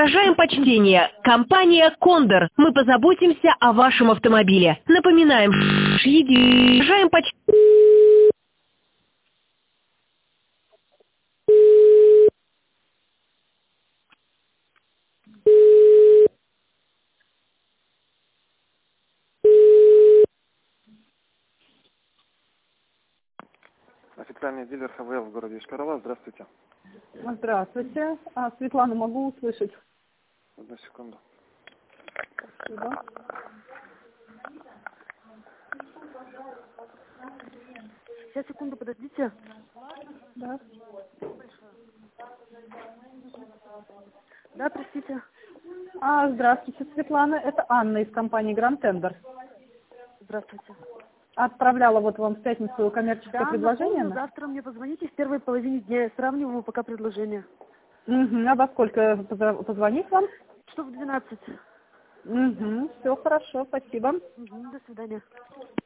Выражаем почтение. Компания «Кондор». Мы позаботимся о вашем автомобиле. Напоминаем, выражаем почтение. Официальный дилер ХВЛ в городе Йошкар-Ола. Здравствуйте. Здравствуйте. Светлана, могу услышать? Одну секунду. Спасибо. Сейчас, секунду, подождите. Да. Да, простите. Здравствуйте, Светлана. Это Анна из компании Grand Tender. Здравствуйте. Отправляла вот вам в пятницу коммерческое предложение. Напомню, завтра мне позвоните в первой половине дня. Я сравниваю пока предложение. А во сколько позвонить вам? Часов в 12. Все хорошо, спасибо. До свидания.